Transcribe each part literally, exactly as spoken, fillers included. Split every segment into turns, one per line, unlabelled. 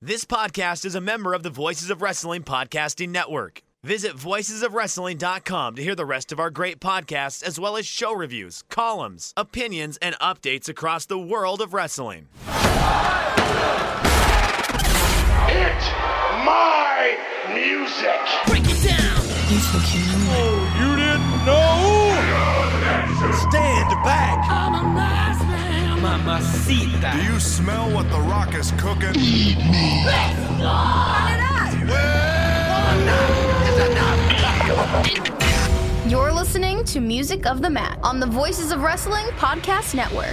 This podcast is a member of the Voices of Wrestling Podcasting Network. Visit voices of wrestling dot com to hear the rest of our great podcasts, as well as show reviews, columns, opinions, and updates across the world of wrestling.
Hit my music!
Break it down!
Oh, you didn't know? Stand back!
I'm a nice man.
Mamacita.
Do you smell what The Rock is cooking?
Eat me!
Let's go!
You're listening to Music of the Mat on the Voices of Wrestling Podcast Network.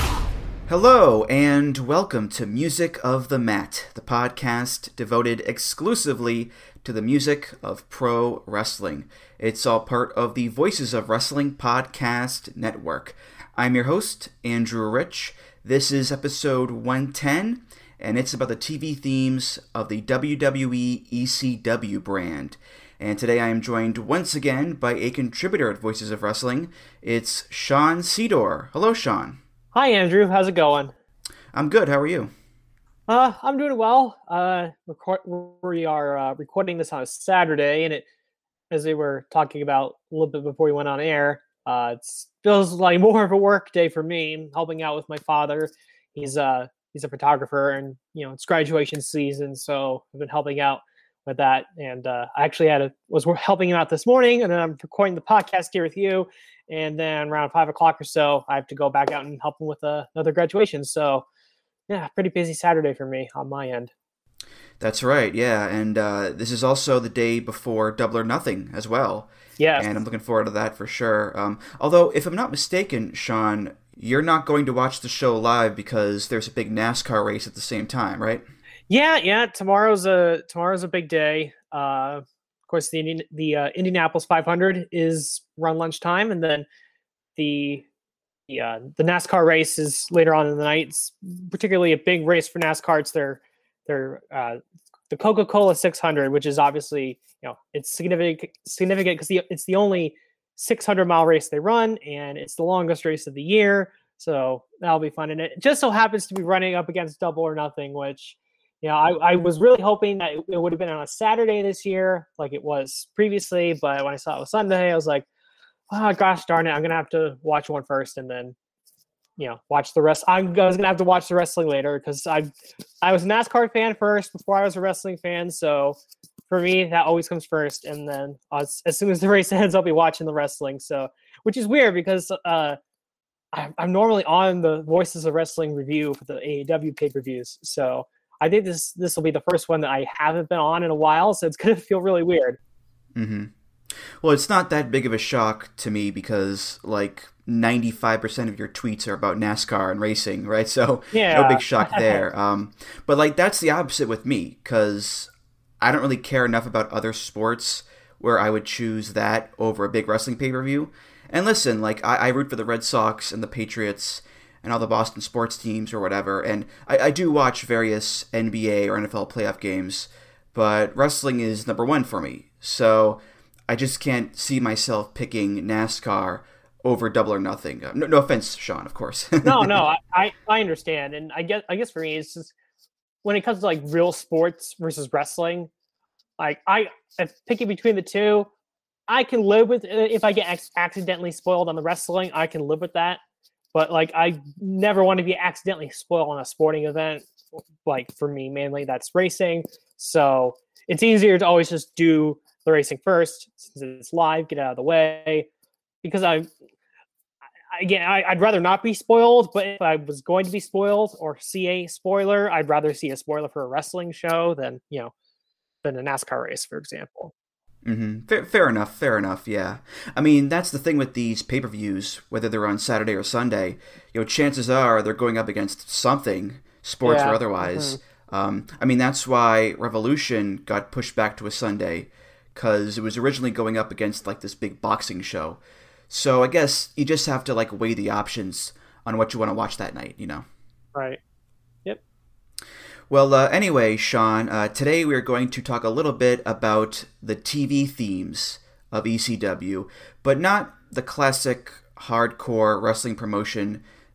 Hello, and welcome to Music of the Mat, the podcast devoted exclusively to the music of pro wrestling. It's all part of the Voices of Wrestling Podcast Network. I'm your host, Andrew Rich. This is episode one ten, and it's about the T V themes of the W W E E C W brand. And today I am joined once again by a contributor at Voices of Wrestling. It's Sean Sedor. Hello, Sean.
Hi, Andrew. How's it going?
I'm good. How are you?
Uh, I'm doing well. Uh, record, we are uh, recording this on a Saturday, and it, as we were talking about a little bit before we went on air, uh, it feels like more of a work day for me. I'm helping out with my father. He's uh he's a photographer, and you know it's graduation season, so I've been helping out with that. And uh, I actually had a was helping him out this morning, and then I'm recording the podcast here with you. And then around five o'clock or so, I have to go back out and help him with uh, another graduation. So, yeah, pretty busy Saturday for me on my end.
That's right, yeah. And uh, this is also the day before Double or Nothing as well.
Yeah.
And I'm looking forward to that for sure. Um, although, if I'm not mistaken, Sean, you're not going to watch the show live because there's a big NASCAR race at the same time, right?
Yeah, yeah. Tomorrow's a tomorrow's a big day. Uh, Of course, the the uh, Indianapolis five hundred is around lunchtime, and then the the, uh, the NASCAR race is later on in the night. It's particularly a big race for NASCAR. It's their their uh, the Coca-Cola six hundred, which is obviously you know it's significant significant because it's the only six hundred mile race they run, and it's the longest race of the year. So that'll be fun, and it just so happens to be running up against Double or Nothing, which. Yeah, I, I was really hoping that it would have been on a Saturday this year, like it was previously. But when I saw it was Sunday, I was like, "Oh gosh, darn it! I'm gonna have to watch one first, and then, you know, watch the rest." I'm, I was gonna have to watch the wrestling later because I, I was a NASCAR fan first before I was a wrestling fan. So for me, that always comes first, and then as, as soon as the race ends, I'll be watching the wrestling. So, which is weird because uh, I, I'm normally on the Voices of Wrestling review for the A E W pay-per-views. So. I think this this will be the first one that I haven't been on in a while, so it's going to feel really weird.
Mm-hmm. Well, it's not that big of a shock to me because, like, ninety-five percent of your tweets are about NASCAR and racing, right? So
yeah.
No big shock there. um, but, like, that's the opposite with me because I don't really care enough about other sports where I would choose that over a big wrestling pay-per-view. And listen, like, I, I root for the Red Sox and the Patriots and all the Boston sports teams or whatever. And I, I do watch various N B A or N F L playoff games, but wrestling is number one for me. So I just can't see myself picking NASCAR over Double or Nothing. No, no offense, Sean, of course.
no, no, I, I understand. And I guess, I guess for me, it's just when it comes to like real sports versus wrestling, like I, if picking between the two, I can live with it. If I get ex- accidentally spoiled on the wrestling, I can live with that. But, like, I never want to be accidentally spoiled on a sporting event. Like, for me, mainly, that's racing. So it's easier to always just do the racing first since it's live, get out of the way. Because, I, I again, I, I'd rather not be spoiled. But if I was going to be spoiled or see a spoiler, I'd rather see a spoiler for a wrestling show than, you know, than a NASCAR race, for example.
Mm-hmm. Fair, fair enough, fair enough, yeah. I mean, that's the thing with these pay-per-views, whether they're on Saturday or Sunday. You know, chances are they're going up against something, sports
yeah.
or otherwise.
Mm-hmm.
Um, I mean, that's why Revolution got pushed back to a Sunday, because it was originally going up against, like, this big boxing show. So I guess you just have to, like, weigh the options on what you want to watch that night, you know?
Right.
Well, uh, anyway, Sean, uh, today we're going to talk a little bit about the T V themes of E C W, but not the classic hardcore wrestling promotion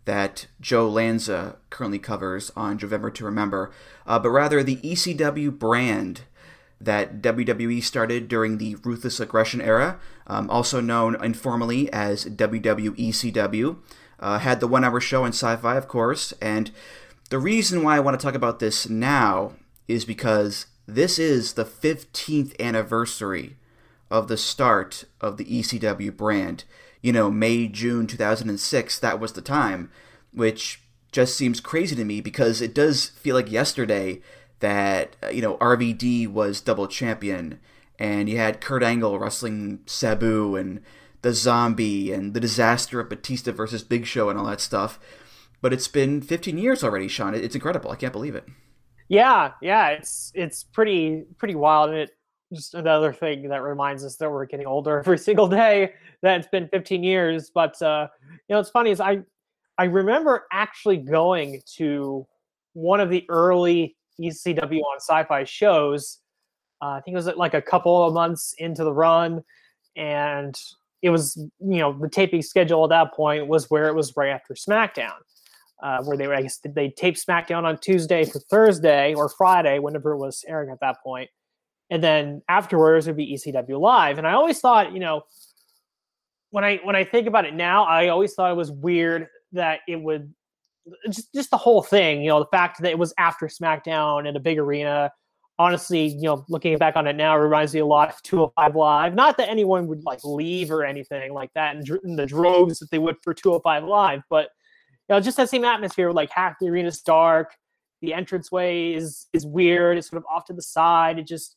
that Joe Lanza currently covers on November to Remember, uh, but rather the E C W brand that W W E started during the Ruthless Aggression era, um, also known informally as W W E C W. Uh, had the one-hour show on Sci-Fi, of course, and the reason why I want to talk about this now is because this is the fifteenth anniversary of the start of the E C W brand. You know, May, June two thousand six, that was the time, which just seems crazy to me because it does feel like yesterday that, you know, R V D was double champion, and you had Kurt Angle wrestling Sabu, and the Zombie, and the disaster of Batista versus Big Show, and all that stuff. But it's been fifteen years already, Sean. It's incredible. I can't believe it. Yeah,
yeah, it's it's pretty pretty wild, and it just another thing that reminds us that we're getting older every single day. That it's been fifteen years, but uh, you know, it's funny is I I remember actually going to one of the early E C W on Sci-Fi shows. Uh, I think it was like a couple of months into the run, and it was, you know, the taping schedule at that point was where it was right after SmackDown, uh, where they were, I guess they taped SmackDown on Tuesday for Thursday or Friday, whenever it was airing at that point. And then afterwards it would be E C W Live. And I always thought, you know, when I when I think about it now, I always thought it was weird that it would just just the whole thing, you know, the fact that it was after SmackDown in a big arena. Honestly, you know, looking back on it now, it reminds me a lot of two oh five Live. Not that anyone would like leave or anything like that in, in the droves that they would for two oh five Live, but you know, just that same atmosphere. Like half the arena's dark, the entranceway is is weird. It's sort of off to the side. It just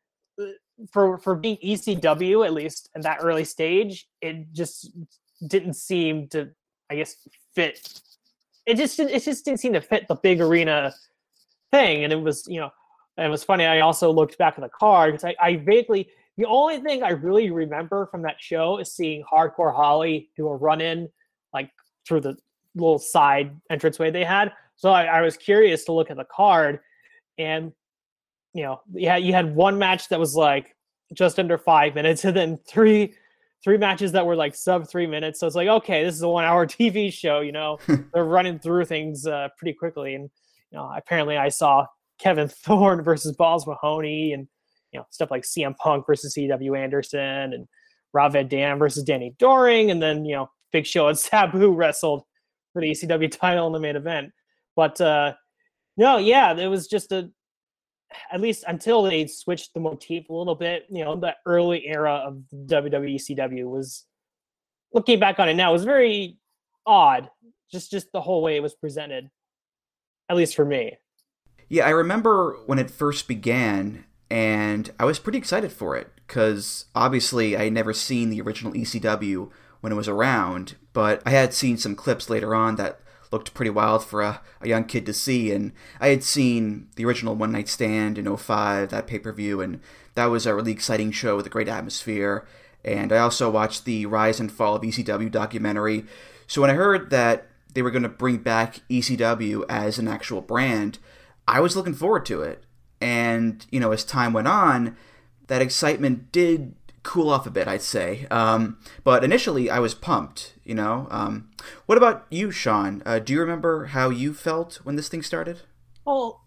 for for being E C W, at least in that early stage, it just didn't seem to, I guess, fit. It just it just didn't seem to fit the big arena thing, and it was, you know. And it was funny, I also looked back at the card because I, I vaguely, the only thing I really remember from that show is seeing Hardcore Holly do a run-in, like through the little side entranceway they had. So I, I was curious to look at the card, and, you know, yeah, you had one match that was like just under five minutes, and then three three matches that were like sub three minutes. So it's like, okay, this is a one-hour T V show, you know, they're running through things uh, pretty quickly. And, you know, apparently I saw Kevin Thorne versus Balls Mahoney, and, you know, stuff like C M Punk versus C W Anderson, and Rob Van Dam versus Danny Doring, and then, you know, Big Show and Sabu wrestled for the E C W title in the main event. But uh, no, yeah, it was just a, at least until they switched the motif a little bit, you know, the early era of W W E C W was, looking back on it now, was very odd. Just just the whole way it was presented, at least for me.
Yeah, I remember when it first began, and I was pretty excited for it, because obviously I had never seen the original E C W when it was around, but I had seen some clips later on that looked pretty wild for a, a young kid to see, and I had seen the original One Night Stand in oh five, that pay-per-view, and that was a really exciting show with a great atmosphere, and I also watched the Rise and Fall of E C W documentary. So when I heard that they were going to bring back E C W as an actual brand, I was looking forward to it. And, you know, as time went on, that excitement did cool off a bit, I'd say. Um, but initially, I was pumped, you know. Um, what about you, Sean? Uh, do you remember how you felt when this thing started?
Well,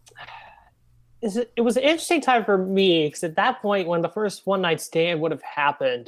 it was an interesting time for me, because at that point, when the first One Night Stand would have happened,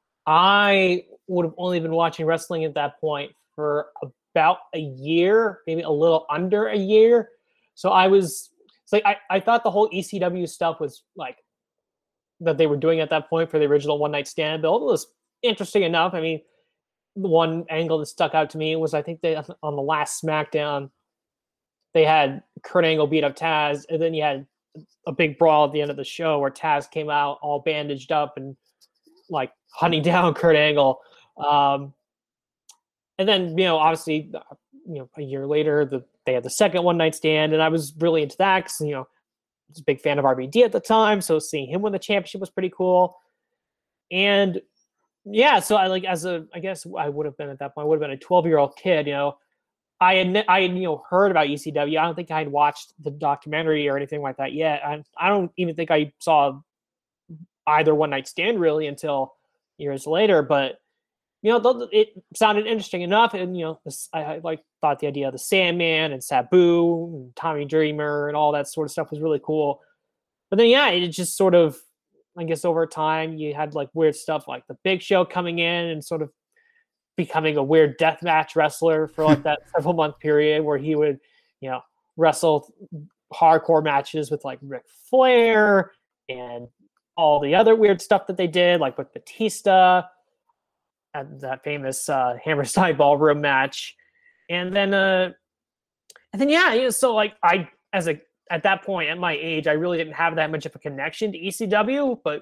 I would have only been watching wrestling at that point for about a year, maybe a little under a year. So I was, it's like, I, I thought the whole E C W stuff was like, that they were doing at that point for the original One Night Stand build was interesting enough. I mean, the one angle that stuck out to me was, I think they, on the last SmackDown, they had Kurt Angle beat up Taz, and then you had a big brawl at the end of the show where Taz came out all bandaged up and like hunting down Kurt Angle. Um, and then, you know, obviously, you know, a year later, the they had the second One Night Stand, and I was really into that because, you know, I was a big fan of R V D at the time, so seeing him win the championship was pretty cool. And yeah, so I like as a, I guess I would have been at that point, I would have been a twelve-year-old kid, you know. I had, I had, you know, heard about E C W. I don't think I had watched the documentary or anything like that yet. I, I don't even think I saw either One Night Stand really until years later. But you know, it sounded interesting enough. And, you know, this, I, I like thought the idea of the Sandman and Sabu and Tommy Dreamer and all that sort of stuff was really cool. But then, yeah, it just sort of, I guess over time you had like weird stuff like the Big Show coming in and sort of becoming a weird deathmatch wrestler for like that several month period where he would, you know, wrestle hardcore matches with like Ric Flair and all the other weird stuff that they did, like with Batista and that famous uh, Hammerstein Ballroom match. And then, uh, and then, yeah, you know, so like I, as a, at that point at my age, I really didn't have that much of a connection to E C W, but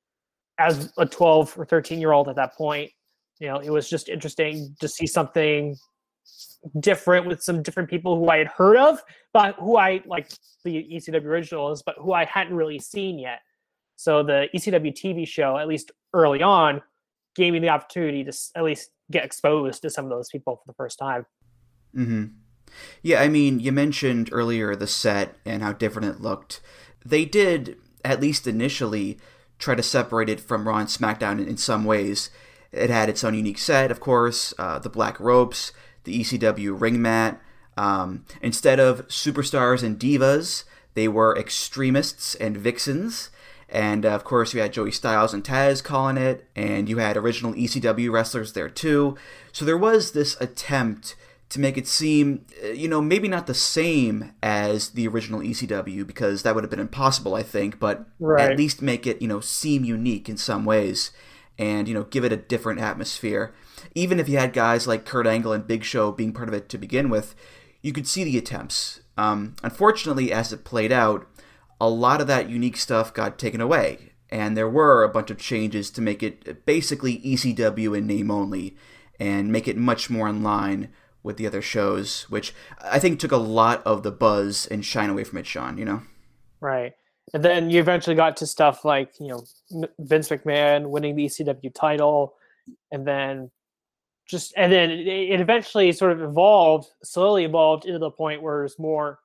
as a twelve or thirteen year old at that point, you know, it was just interesting to see something different with some different people who I had heard of, but who I like the E C W originals, but who I hadn't really seen yet. So the E C W T V show, at least early on, gave me the opportunity to at least get exposed to some of those people for the first time.
Mm-hmm. Yeah, I mean, you mentioned earlier the set and how different it looked. They did, at least initially, try to separate it from Raw and SmackDown in, in some ways. It had its own unique set, of course, uh, the black ropes, the E C W ring mat. Um, instead of superstars and divas, they were extremists and vixens. And, uh, of course, you had Joey Styles and Taz calling it, and you had original E C W wrestlers there, too. So there was this attempt to make it seem, you know, maybe not the same as the original E C W, because that would have been impossible, I think, but right. At least make it, you know, seem unique in some ways and, you know, give it a different atmosphere. Even if you had guys like Kurt Angle and Big Show being part of it to begin with, you could see the attempts. Um, unfortunately, as it played out, a lot of that unique stuff got taken away, and there were a bunch of changes to make it basically E C W in name only and make it much more in line with the other shows, which I think took a lot of the buzz and shine away from it, Sean, you know?
Right. And then you eventually got to stuff like, you know, Vince McMahon winning the E C W title, and then just, and then it, it eventually sort of evolved, slowly evolved into the point where it was more,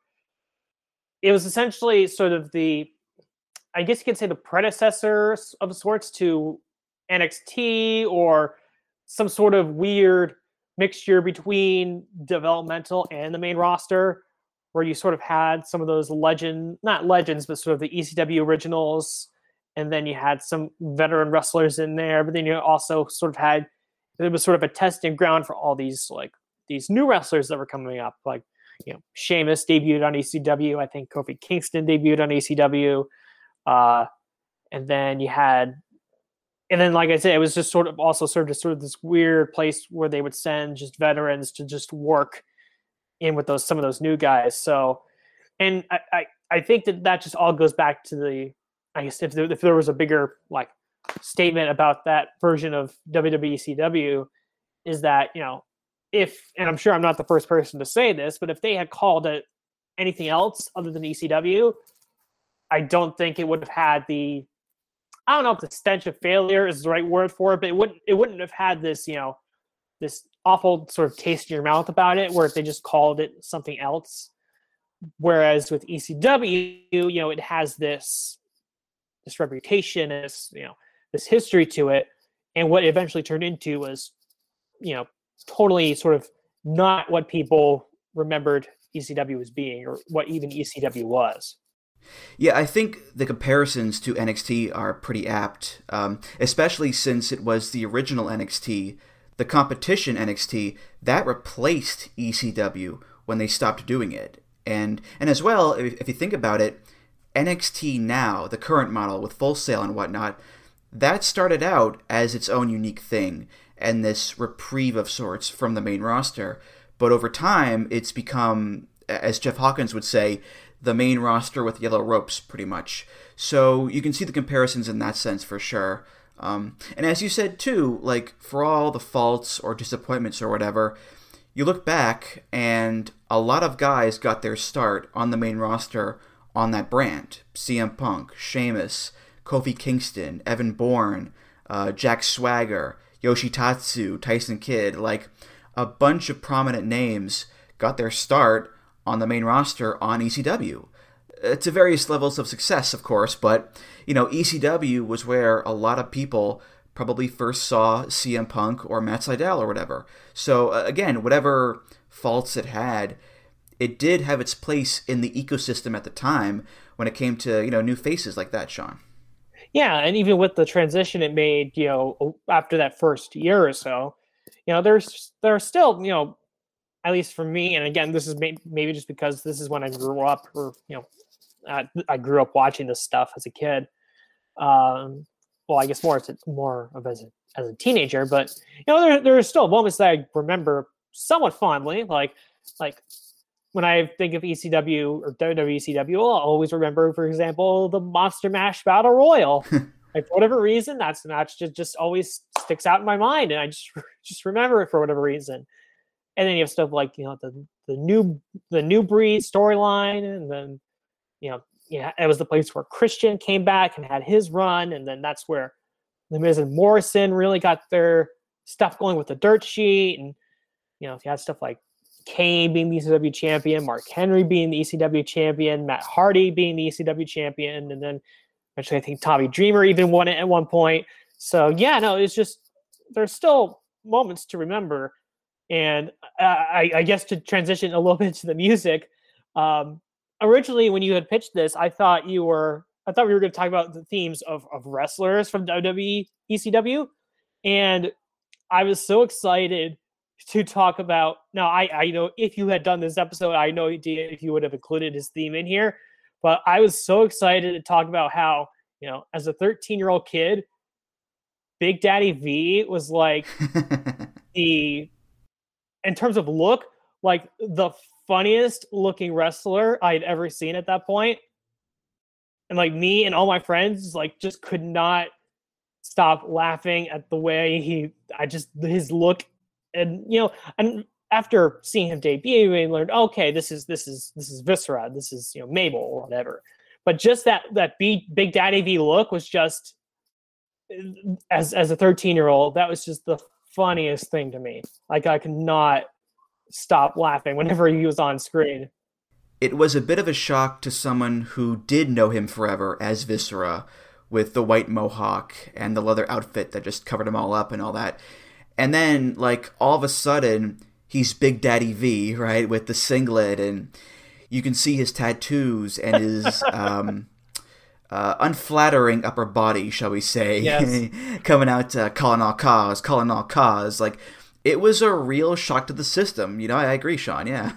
it was essentially sort of the, I guess you could say the predecessor of sorts to N X T, or some sort of weird mixture between developmental and the main roster, where you sort of had some of those legend, not legends, but sort of the E C W originals. And then you had some veteran wrestlers in there, but then you also sort of had, it was sort of a testing ground for all these, like these new wrestlers that were coming up. Like, you know, Sheamus debuted on E C W. I think Kofi Kingston debuted on E C W. Uh, and then you had, and then, like I said, it was just sort of also served as sort of this weird place where they would send just veterans to just work in with those, some of those new guys. So, and I, I, I think that that just all goes back to the, I guess if there, if there was a bigger like statement about that version of W W E C W, is that, you know, if, and I'm sure I'm not the first person to say this, but if they had called it anything else other than E C W, I don't think it would have had the, I don't know if the stench of failure is the right word for it, but it wouldn't, it wouldn't have had this, you know, this awful sort of taste in your mouth about it, where if they just called it something else. Whereas with E C W, you know, it has this, this reputation, this, you know, this history to it. And what it eventually turned into was, you know, totally sort of not what people remembered E C W as being, or what even E C W was.
Yeah, I think the comparisons to N X T are pretty apt, um, especially since it was the original N X T, the competition N X T, that replaced E C W when they stopped doing it. And and as well, if, if you think about it, N X T now, the current model with Full Sail and whatnot, that started out as its own unique thing and this reprieve of sorts from the main roster. But over time, it's become, as Jeff Hawkins would say, the main roster with yellow ropes, pretty much. So you can see the comparisons in that sense for sure. Um, and as you said too, like for all the faults or disappointments or whatever, you look back and a lot of guys got their start on the main roster on that brand. C M Punk, Sheamus, Kofi Kingston, Evan Bourne, uh, Jack Swagger, Yoshitatsu, Tyson Kidd, like a bunch of prominent names got their start on the main roster on E C W. Uh, to various levels of success, of course, but, you know, E C W was where a lot of people probably first saw C M Punk or Matt Sydal or whatever. So uh, again, whatever faults it had, it did have its place in the ecosystem at the time when it came to, you know, new faces like that, Sean.
Yeah, and even with the transition it made, you know, after that first year or so, you know, there's there's still, you know, at least for me, and again, this is may- maybe just because this is when I grew up, or, you know, uh, I grew up watching this stuff as a kid. Um, well, I guess more as a, more of as a, as a teenager, but, you know, there there are still moments that I remember somewhat fondly, like like. When I think of E C W or W W E C W, I'll always remember, for example, the Monster Mash Battle Royal. Like, for whatever reason, that's the match just, just always sticks out in my mind, and I just just remember it for whatever reason. And then you have stuff like, you know, the the new the new breed storyline, and then, you know, yeah, it was the place where Christian came back and had his run, and then that's where The Miz and Morrison really got their stuff going with the dirt sheet, and, you know, you had stuff like Kane being the E C W champion, Mark Henry being the E C W champion, Matt Hardy being the E C W champion, and then eventually I think Tommy Dreamer even won it at one point. So yeah, no, it's just, there's still moments to remember. And uh, I, I guess to transition a little bit to the music, um, originally when you had pitched this, I thought you were, I thought we were going to talk about the themes of, of wrestlers from W W E, E C W. And I was so excited to talk about, now I, I know if you had done this episode, I know if you would have included his theme in here, but I was so excited to talk about how, you know, as a thirteen year old kid, Big Daddy V was like the, in terms of look, like the funniest looking wrestler I'd ever seen at that point. And like me and all my friends like just could not stop laughing at the way he, I just, his look. And, you know, and after seeing him debut, we learned, okay, this is this is this is Viscera, this is, you know, Mabel or whatever. But just that that B, Big Daddy V look was just, as as a thirteen year old, that was just the funniest thing to me. Like, I could not stop laughing whenever he was on screen.
It was a bit of a shock to someone who did know him forever as Viscera, with the white mohawk and the leather outfit that just covered him all up and all that. And then, like, all of a sudden, he's Big Daddy V, right, with the singlet, and you can see his tattoos and his um, uh, unflattering upper body, shall we say,
yes.
coming out uh, calling all cause, calling all cause. Like, it was a real shock to the system. You know, I agree, Sean, yeah.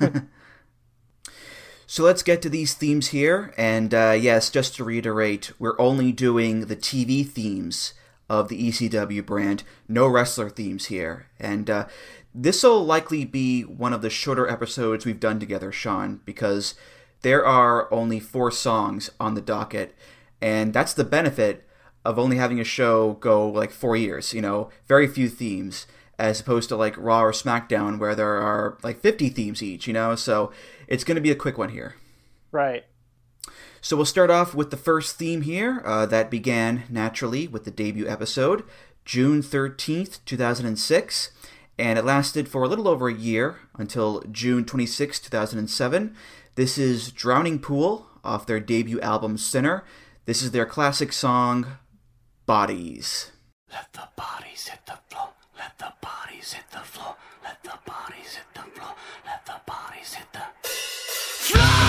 So let's get to these themes here, and uh, yes, just to reiterate, we're only doing the T V themes of the E C W brand, no wrestler themes here. And uh, this will likely be one of the shorter episodes we've done together, Sean, because there are only four songs on the docket, and that's the benefit of only having a show go like four years, you know, very few themes, as opposed to like Raw or SmackDown where there are like fifty themes each, you know, so it's going to be a quick one here.
Right.
So we'll start off with the first theme here, uh, that began naturally with the debut episode, June thirteenth, two thousand six, and it lasted for a little over a year, until June twenty-sixth, two thousand seven. This is Drowning Pool, off their debut album, Sinner. This is their classic song, Bodies.
Let the bodies hit the floor, let the bodies hit the floor, let the bodies hit the floor, let the bodies hit the floor.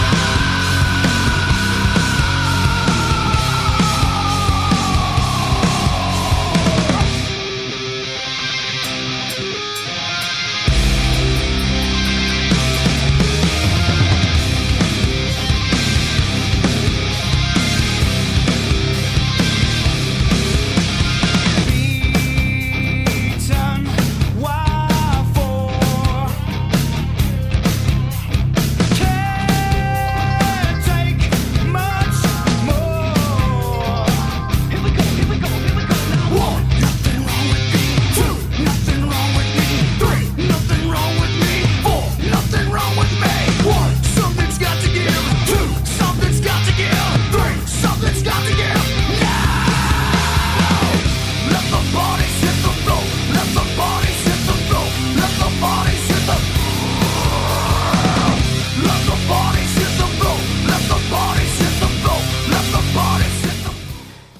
Why for?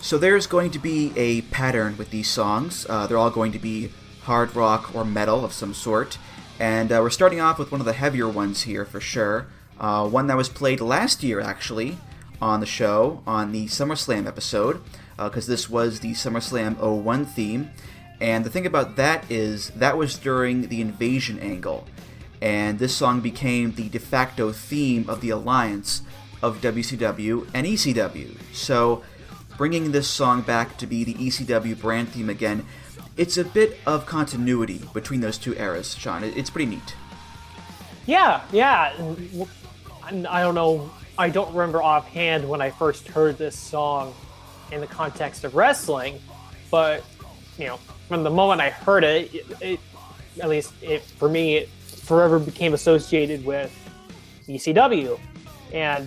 So there's going to be a pattern with these songs. Uh, they're all going to be hard rock or metal of some sort. And uh, we're starting off with one of the heavier ones here for sure. Uh, one that was played last year, actually, on the show, on the SummerSlam episode, because uh, this was the SummerSlam oh one theme. And the thing about that is, that was during the Invasion angle. And this song became the de facto theme of the alliance of W C W and E C W. So, bringing this song back to be the E C W brand theme again, it's a bit of continuity between those two eras, Sean. It's pretty neat.
Yeah, yeah. And I don't know, I don't remember offhand when I first heard this song in the context of wrestling, but, you know, from the moment I heard it, it, it at least it, for me, it forever became associated with E C W. And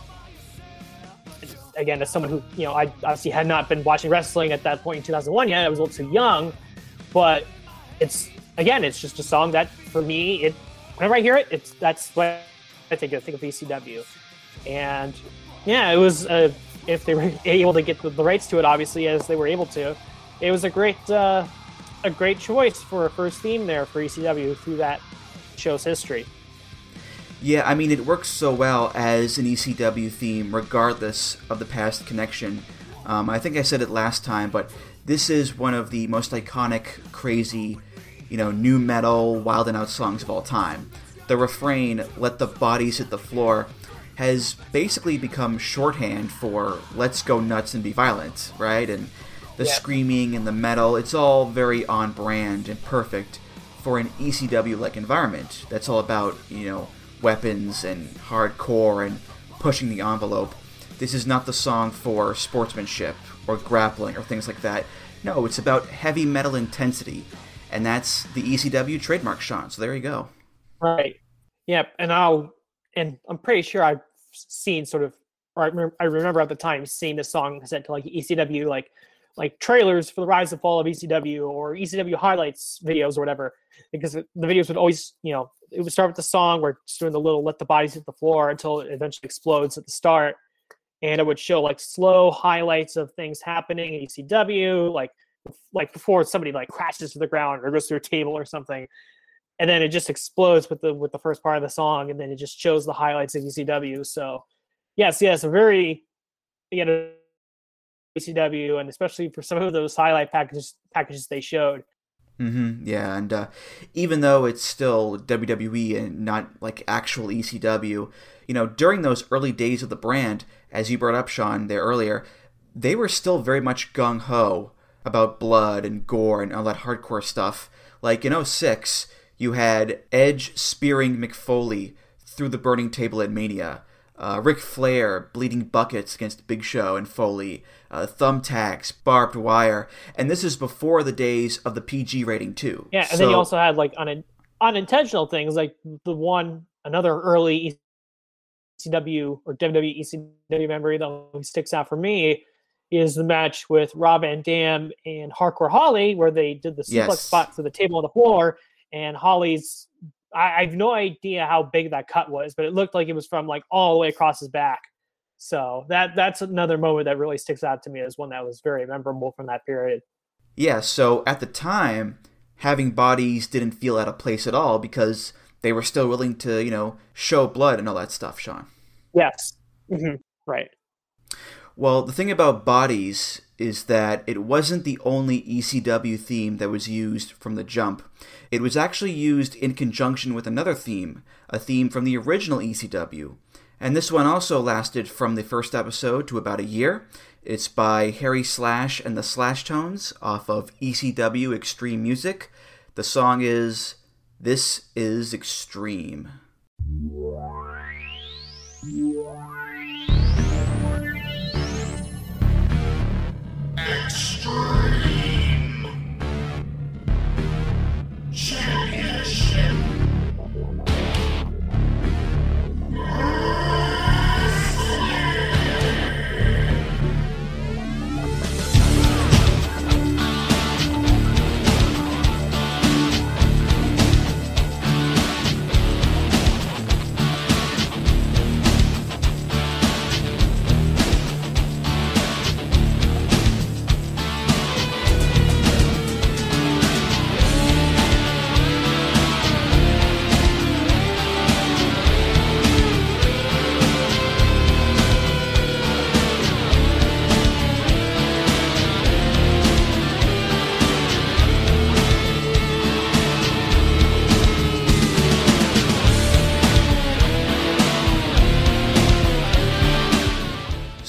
again, as someone who, you know, I obviously had not been watching wrestling at that point in two thousand one yet, I was a little too young, but it's, again, it's just a song that, for me, it whenever I hear it, it's that's what I think, I think of E C W. And yeah, it was, uh, if they were able to get the, the rights to it, obviously, as they were able to, it was a great, uh, a great choice for a first theme there for E C W through that show's history.
Yeah, I mean, it works so well as an E C W theme, regardless of the past connection. Um, I think I said it last time, but this is one of the most iconic, crazy, you know, new metal, wild and out songs of all time. The refrain, "Let the bodies hit the floor," has basically become shorthand for "let's go nuts and be violent," right? And the
yeah. screaming
and the metal, it's all very on brand and perfect for an E C W-like environment. That's all about, you know, weapons and hardcore and pushing the envelope. This is not the song for sportsmanship or grappling or things like that. No, it's about heavy metal intensity, and that's the E C W trademark, Sean. So there you go.
Right. Yep. And I'll and I'm pretty sure I've seen sort of, or I remember, I remember at the time seeing this song set to like E C W like like trailers for the rise and fall of E C W or E C W highlights videos or whatever, because the videos would always, you know, it would start with the song where it's doing the little "let the bodies hit the floor" until it eventually explodes at the start, and it would show like slow highlights of things happening in E C W, like like before somebody like crashes to the ground or goes through a table or something, and then it just explodes with the with the first part of the song, and then it just shows the highlights of E C W. So yes, yes, a very, you know, E C W, and especially for some of those highlight packages packages they showed.
Mm-hmm. Yeah, and uh, even though it's still W W E and not like actual E C W, you know, during those early days of the brand, as you brought up, Sean, there earlier, they were still very much gung-ho about blood and gore and all that hardcore stuff. Like in oh six, you had Edge spearing Mick Foley through the burning table at Mania, uh, Ric Flair bleeding buckets against Big Show and Foley, uh, thumbtacks, barbed wire, and this is before the days of the P G rating too.
Yeah, and
so,
then you also had like un- unintentional things, like the one, another early E C W or W W E E C W memory that always sticks out for me is the match with Rob Van Dam and Hardcore Holly, where they did the suplex
yes.
spot to the table on the floor, and Holly's, I, I have no idea how big that cut was, but it looked like it was from like all the way across his back. So that that's another moment that really sticks out to me as one that was very memorable from that period.
Yeah, so at the time, having bodies didn't feel out of place at all because they were still willing to, you know, show blood and all that stuff, Sean.
Yes. Mm-hmm. Right.
Well, the thing about bodies is that it wasn't the only E C W theme that was used from the jump. It was actually used in conjunction with another theme, a theme from the original E C W. And this one also lasted from the first episode to about a year. It's by Harry Slash and the Slash Tones off of E C W Extreme Music. The song is "This Is Extreme."
Extreme Championship.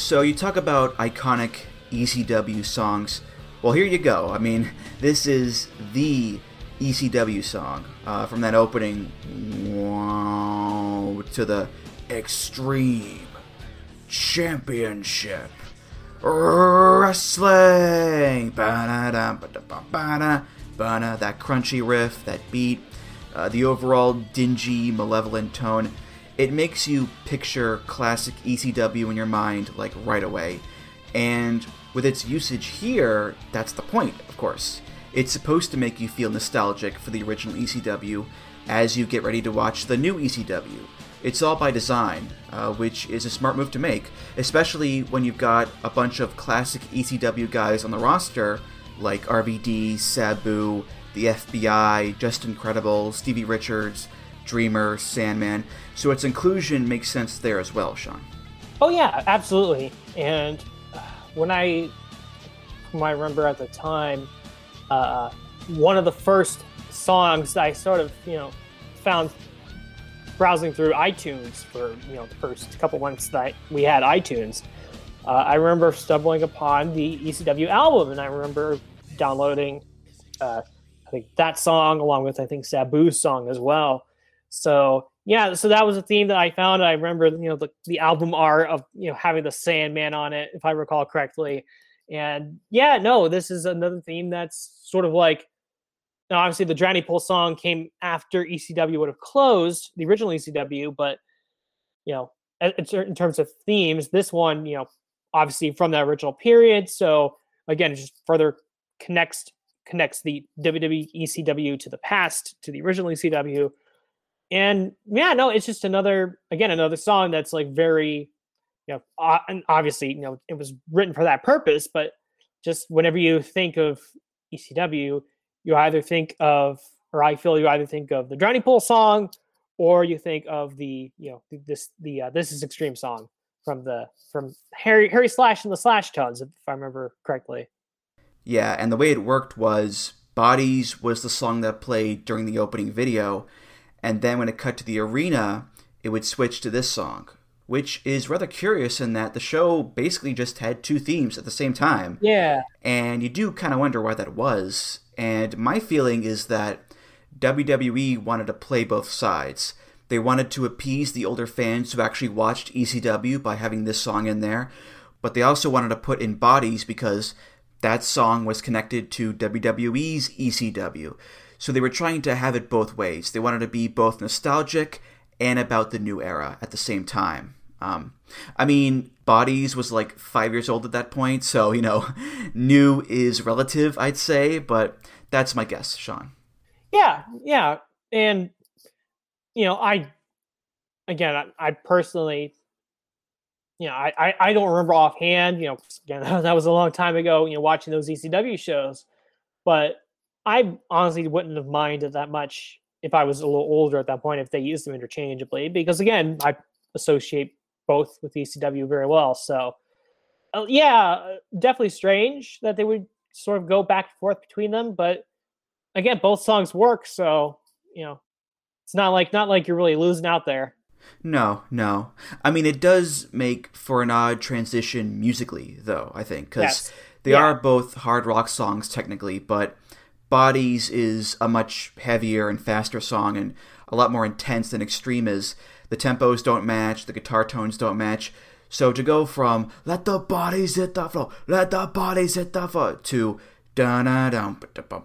So you talk about iconic E C W songs. Well, here you go. I mean, this is the E C W song uh, from that opening wow, to the Extreme Championship Wrestling. Ba-da-da, ba-da-ba, ba-da, ba-da, that crunchy riff, that beat, uh, the overall dingy, malevolent tone. It makes you picture classic E C W in your mind, like, right away. And with its usage here, that's the point, of course. It's supposed to make you feel nostalgic for the original E C W as you get ready to watch the new E C W. It's all by design, uh, which is a smart move to make, especially when you've got a bunch of classic E C W guys on the roster, like R V D, Sabu, the F B I, Just Incredible, Stevie Richards, Dreamer, Sandman, so its inclusion makes sense there as well, Sean.
Oh yeah, absolutely. And when I, from what I remember at the time, uh, one of the first songs that I sort of, you know, found browsing through iTunes for, you know, the first couple months that we had iTunes, uh, I remember stumbling upon the E C W album, and I remember downloading, uh, I think that song along with I think Sabu's song as well. So yeah, so that was a theme that I found. I remember, you know, the, the album art of, you know, having the Sandman on it, if I recall correctly. And yeah, no, this is another theme that's sort of like, now obviously the Drowning Pool song came after E C W would have closed, the original E C W, but, you know, in terms of themes, this one, you know, obviously from that original period. So again, it just further connects connects the W W E E C W to the past, to the original E C W. And yeah, no, it's just another, again, another song that's like very, you know, uh, and obviously, you know, it was written for that purpose, but just whenever you think of E C W, you either think of, or I feel you either think of the Drowning Pool song, or you think of the, you know, this, the, uh, This Is Extreme song from the, from Harry, Harry Slash and the Slash Tones, if I remember correctly.
Yeah, and the way it worked was Bodies was the song that played during the opening video, and then when it cut to the arena, it would switch to this song, which is rather curious in that the show basically just had two themes at the same time.
Yeah.
And you do kind of wonder why that was. And my feeling is that W W E wanted to play both sides. They wanted to appease the older fans who actually watched E C W by having this song in there, but they also wanted to put in Bodies because that song was connected to W W E's E C W. So they were trying to have it both ways. They wanted to be both nostalgic and about the new era at the same time. Um, I mean, Bodies was like five years old at that point, so, you know, new is relative, I'd say, but that's my guess, Sean.
Yeah, yeah. And, you know, I, again, I, I personally, you know, I, I, I don't remember offhand, you know, again, that was a long time ago, you know, watching those E C W shows, but I honestly wouldn't have minded that much if I was a little older at that point, if they used them interchangeably, because again, I associate both with E C W very well. So uh, yeah, definitely strange that they would sort of go back and forth between them. But again, both songs work. So, you know, it's not like, not like you're really losing out there.
No, no. I mean, it does make for an odd transition musically, though, I think, because
yes.
they
yeah.
are both hard rock songs technically, but Bodies is a much heavier and faster song and a lot more intense than Extreme is. The tempos don't match, the guitar tones don't match. So to go from let the bodies hit the floor, let the bodies hit the floor to da da da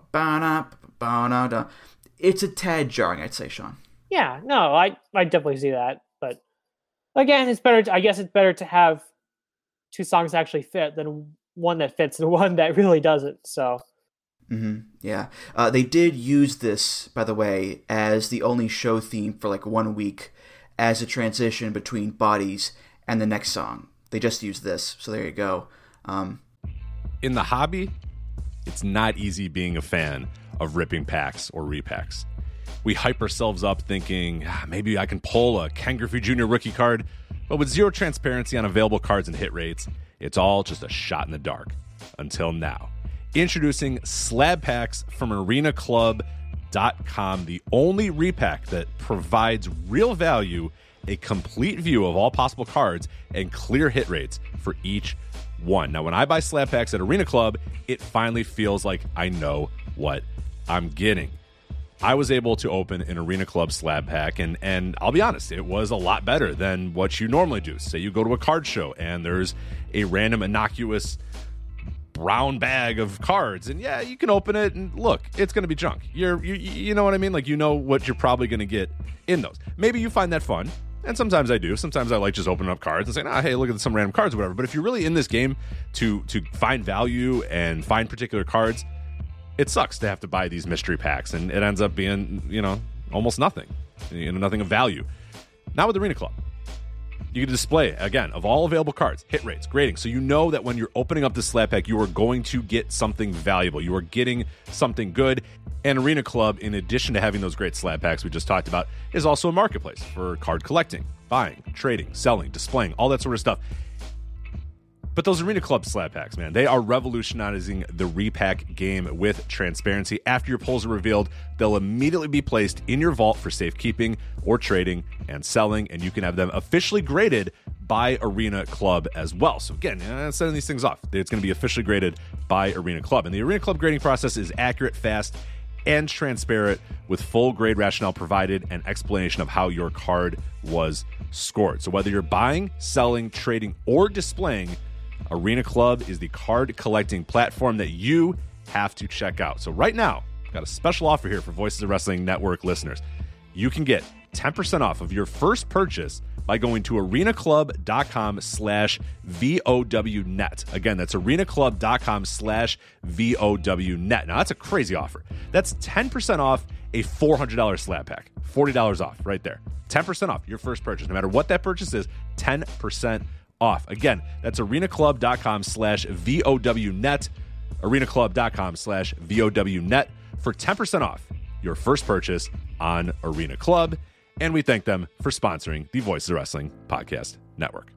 da da da, it's a tad jarring, I'd say, Sean.
Yeah, no, I I definitely see that. But again, it's better to, I guess it's better to have two songs actually fit than one that fits and one that really doesn't. So
Mm-hmm. Yeah. Uh, they did use this, by the way, as the only show theme for like one week as a transition between Bodies and the next song. They just used this, so there you go. Um,
In the hobby, it's not easy being a fan of ripping packs or repacks. We hype ourselves up thinking, ah, maybe I can pull a Ken Griffey Junior rookie card, but with zero transparency on available cards and hit rates, it's all just a shot in the dark. Until now. Introducing Slab Packs from Arena Club dot com, the only repack that provides real value a complete view of all possible cards and clear hit rates for each one. Now, when I buy slab packs at Arena Club, it finally feels like I know what I'm getting. I was able to open an Arena Club slab pack, and and I'll be honest, it was a lot better than what you normally do. Say you go to a card show, and there's a random innocuous brown bag of cards, and yeah, you can open it, and look, it's going to be junk. You're, you, you know what I mean? Like, you know what you're probably going to get in those. Maybe you find that fun, and sometimes I do. Sometimes I like just opening up cards and saying, oh, hey, look at some random cards or whatever. But if you're really in this game to to find value and find particular cards, it sucks to have to buy these mystery packs, and it ends up being, you know, almost nothing, you know, nothing of value. Not with Arena Club. You can display, again, of all available cards, hit rates, grading, so you know that when you're opening up this slab pack, you are going to get something valuable. You are getting something good. And Arena Club, in addition to having those great slab packs we just talked about, is also a marketplace for card collecting, buying, trading, selling, displaying, all that sort of stuff. But those Arena Club slab packs, man, they are revolutionizing the repack game with transparency. After your pulls are revealed, they'll immediately be placed in your vault for safekeeping or trading and selling, and you can have them officially graded by Arena Club as well. So again, uh, sending these things off, it's going to be officially graded by Arena Club. And the Arena Club grading process is accurate, fast, and transparent, with full grade rationale provided and explanation of how your card was scored. So whether you're buying, selling, trading, or displaying, Arena Club is the card collecting platform that you have to check out. So right now, I've got a special offer here for Voices of Wrestling Network listeners. You can get ten percent off of your first purchase by going to arenaclub.com slash VOWnet. Again, that's arenaclub.com slash VOWnet. Now, that's a crazy offer. That's ten percent off a four hundred dollars slab pack. forty dollars off right there. ten percent off your first purchase. No matter what that purchase is, ten percent off. Again, that's arenaclub.com slash VOWnet. arenaclub.com slash VOWnet for ten percent off your first purchase on Arena Club. And we thank them for sponsoring the Voices of Wrestling Podcast Network.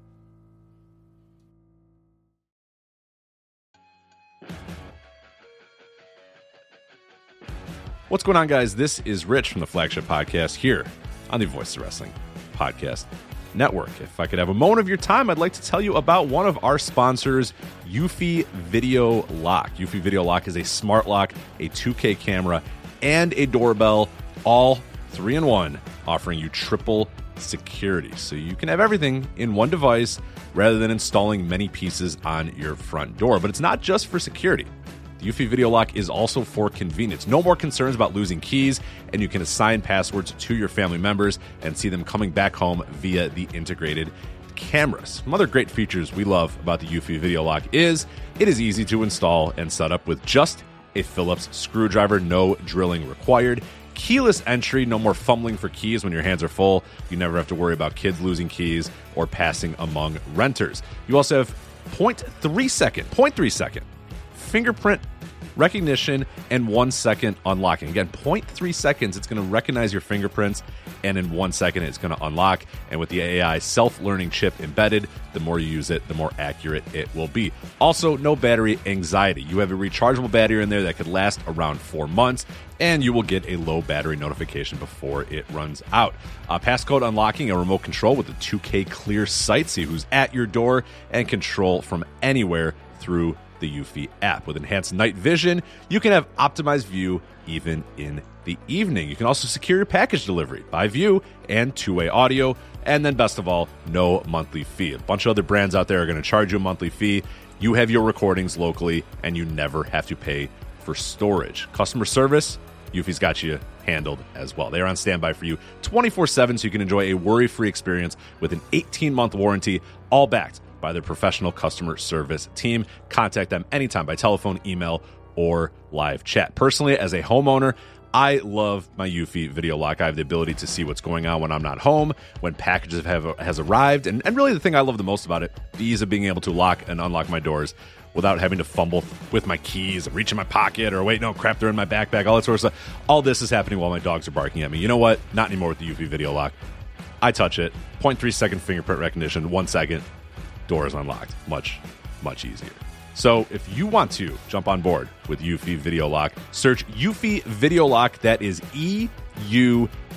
What's going on, guys? This is Rich from the Flagship Podcast here on the Voices of Wrestling Podcast Network. If I could have a moment of your time, I'd like to tell you about one of our sponsors, Eufy Video Lock. Eufy Video Lock is a smart lock, a two K camera, and a doorbell, all three in one, offering you triple security. So you can have everything in one device rather than installing many pieces on your front door. But it's not just for security. The Eufy Video Lock is also for convenience. No more concerns about losing keys, and you can assign passwords to your family members and see them coming back home via the integrated cameras. Some other great features we love about the Eufy Video Lock is it is easy to install and set up with just a Phillips screwdriver, no drilling required. Keyless entry, no more fumbling for keys when your hands are full. You never have to worry about kids losing keys or passing among renters. You also have zero point three second, zero point three second fingerprint recognition and one second unlocking. Again, zero point three seconds, it's going to recognize your fingerprints, and in one second, it's going to unlock. And with the A I self-learning chip embedded, the more you use it, the more accurate it will be. Also, no battery anxiety. You have a rechargeable battery in there that could last around four months, and you will get a low battery notification before it runs out. Uh, passcode unlocking, a remote control with a two K clear sight, see who's at your door, and control from anywhere through the Eufy app. With enhanced night vision, you can have optimized view even in the evening. You can also secure your package delivery by view and two-way audio. And then best of all, no monthly fee. A bunch of other brands out there are going to charge you a monthly fee. You have your recordings locally, and you never have to pay for storage. Customer service, Eufy's got you handled as well. They're on standby for you twenty-four seven, so you can enjoy a worry-free experience with an eighteen-month warranty, all backed by their professional customer service team. Contact them anytime by telephone, email, or live chat. Personally, as a homeowner, I love my Eufy Video Lock. I have the ability to see what's going on when I'm not home, when packages have has arrived, and, and really the thing I love the most about it, the ease of being able to lock and unlock my doors without having to fumble with my keys and reach in my pocket or wait, no, crap, they're in my backpack, all that sort of stuff. All this is happening while my dogs are barking at me. You know what? Not anymore with the Eufy Video Lock. I touch it, zero point three second fingerprint recognition, one second, door is unlocked. Much, much easier. So if you want to jump on board with Eufy Video Lock, search Eufy Video Lock. That is E U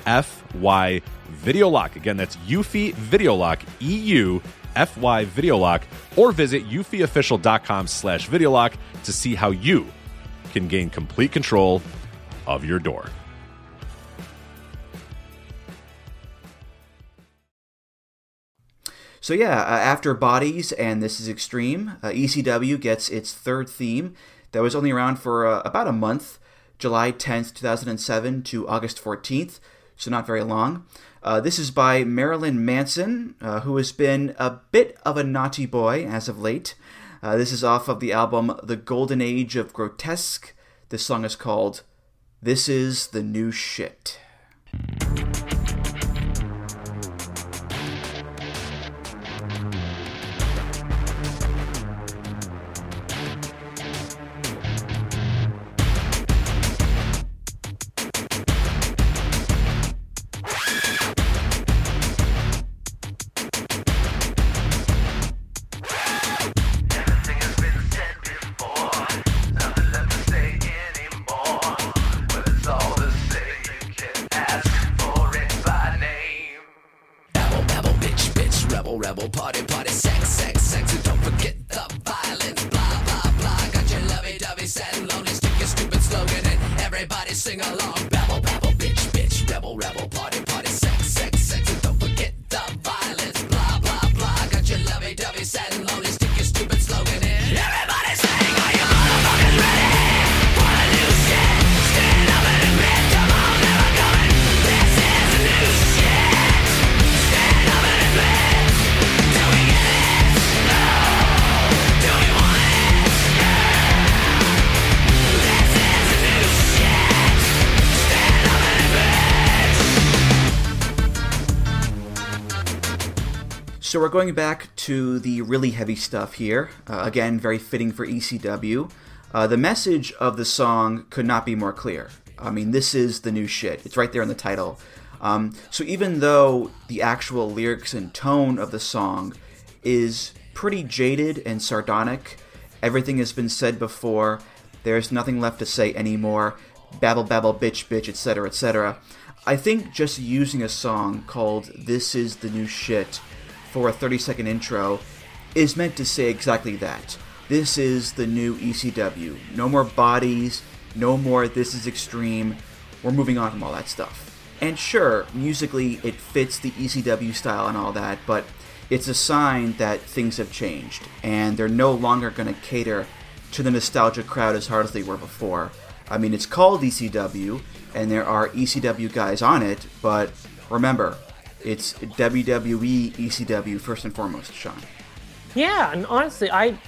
F Y Video Lock. Again, that's Eufy Video Lock, E U F Y Video Lock, or visit eufyofficial.com slash Video Lock to see how you can gain complete control of your door.
So yeah, uh, after Bodies and This Is Extreme, uh, E C W gets its third theme that was only around for uh, about a month, July tenth, two thousand seven to August fourteenth, so not very long. Uh, this is by Marilyn Manson, uh, who has been a bit of a naughty boy as of late. Uh, this is off of the album The Golden Age of Grotesque. This song is called This Is the New Shit.
Rebel, party, party, sex, sex, sex, and don't forget the violence, blah, blah, blah. Got your lovey-dovey, sad and lonely, stick your stupid slogan and everybody sing along. Babble, babble, bitch, bitch, rebel, rebel, party, party, sex, sex, sex, and don't forget the violence, blah, blah, blah. Got your lovey-dovey, sad and lonely, stick your stupid slogan in. Everybody sing, are you motherfuckers ready for the new shit? Stand up and admit, come on, never coming. This is the new shit. Stand up and admit.
So we're going back to the really heavy stuff here. Uh, again, very fitting for E C W. Uh, the message of the song could not be more clear. I mean, this is the new shit. It's right there in the title. Um, so even though the actual lyrics and tone of the song is pretty jaded and sardonic, everything has been said before, there's nothing left to say anymore, babble, babble, bitch, bitch, et cetera, et cetera. I think just using a song called This Is the New Shit for a thirty-second intro is meant to say exactly that. This is the new E C W. No more Bodies, no more This Is Extreme. We're moving on from all that stuff. And sure, musically it fits the E C W style and all that, but it's a sign that things have changed, and they're no longer going to cater to the nostalgia crowd as hard as they were before. I mean, it's called E C W, and there are E C W guys on it, but remember, it's W W E E C W first and foremost, Sean.
Yeah, and honestly, I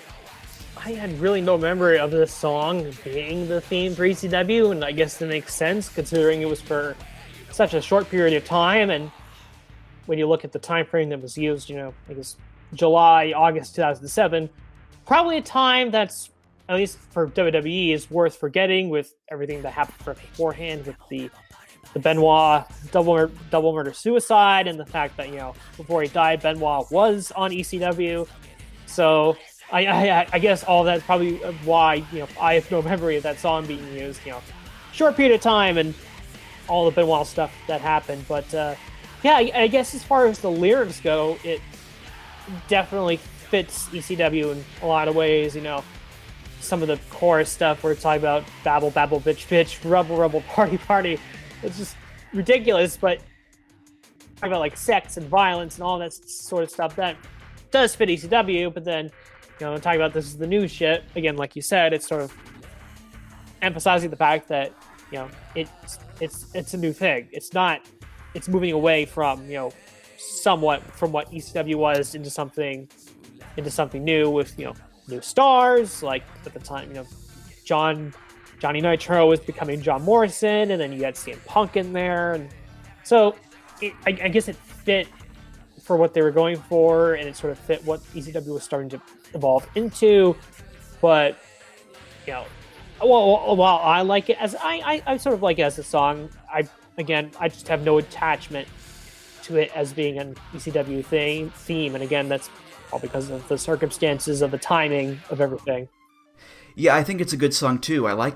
I had really no memory of this song being the theme for E C W, and I guess it makes sense considering it was for such a short period of time, and when you look at the time frame that was used, you know, I guess July, August two thousand seven, probably a time that's, at least for W W E, is worth forgetting with everything that happened beforehand with the the Benoit double double murder suicide, and the fact that, you know, before he died, Benoit was on E C W. So I, I, I guess all that's probably why, you know, I have no memory of that song being used. You know, short period of time and all the Benoit stuff that happened. But uh, yeah, I, I guess as far as the lyrics go, it definitely fits E C W in a lot of ways. You know, some of the chorus stuff where it's talking about babble, babble, bitch, bitch, rebel, rebel, party, party. It's just ridiculous, but talking about like sex and violence and all that sort of stuff, that does fit E C W. But then, you know, talking about this is the new shit, again, like you said, it's sort of emphasizing the fact that, you know, it's it's it's a new thing. It's not, it's moving away from, you know, somewhat from what E C W was into something into something new with, you know, new stars. Like at the time, you know, John Johnny Nitro was becoming John Morrison, and then you had C M Punk in there, and so it, I, I guess it fit for what they were going for, and it sort of fit what E C W was starting to evolve into. But, you know, well, while I like it as I, I, I sort of like it as a song, I again I just have no attachment to it as being an E C W thing theme, and again that's all because of the circumstances of the timing of everything.
Yeah, I think it's a good song too. I like it.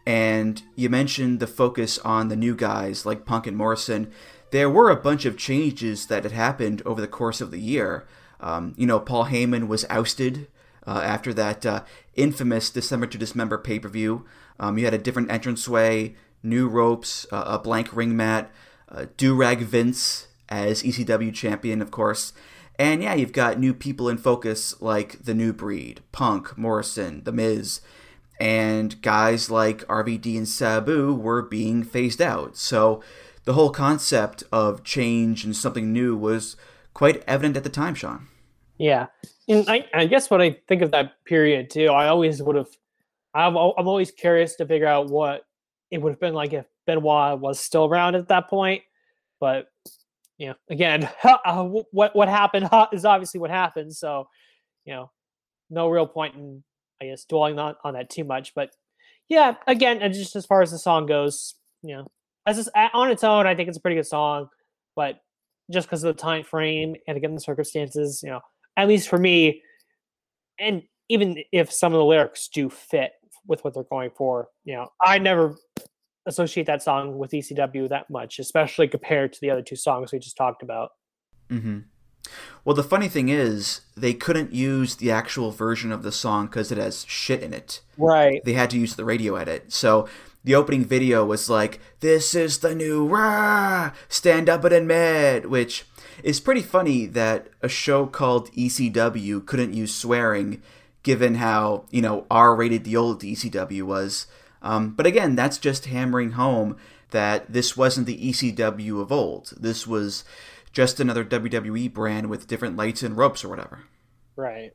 And you mentioned the focus on the new guys like Punk and Morrison. There were a bunch of changes that had happened over the course of the year. Um, you know, Paul Heyman was ousted uh, after that uh, infamous December to Dismember pay-per-view. Um, you had a different entranceway, new ropes, uh, a blank ring mat, uh, Do-Rag Vince as E C W champion, of course. And yeah, you've got new people in focus like The New Breed, Punk, Morrison, The Miz, and guys like R V D and Sabu were being phased out. So the whole concept of change and something new was quite evident at the time, Sean.
Yeah. And I, I guess when I think of that period too, I always would have, I'm, I'm always curious to figure out what it would have been like if Benoit was still around at that point. But, you know, again, uh, what, what happened is obviously what happened. So, you know, no real point in, I guess, dwelling on, on that too much. But yeah, again, and just as far as the song goes, you know, as just, on its own, I think it's a pretty good song. But just because of the time frame and again the circumstances, you know, at least for me, and even if some of the lyrics do fit with what they're going for, you know, I never associate that song with E C W that much, especially compared to the other two songs we just talked about.
Mm-hmm. Well, the funny thing is, they couldn't use the actual version of the song because it has shit in it.
Right.
They had to use the radio edit. So the opening video was like, "This is the new rah, stand up and admit," which is pretty funny that a show called E C W couldn't use swearing, given how, you know, R-rated the old E C W was. Um, but again, that's just hammering home that this wasn't the E C W of old. This was just another W W E brand with different lights and ropes or whatever.
Right.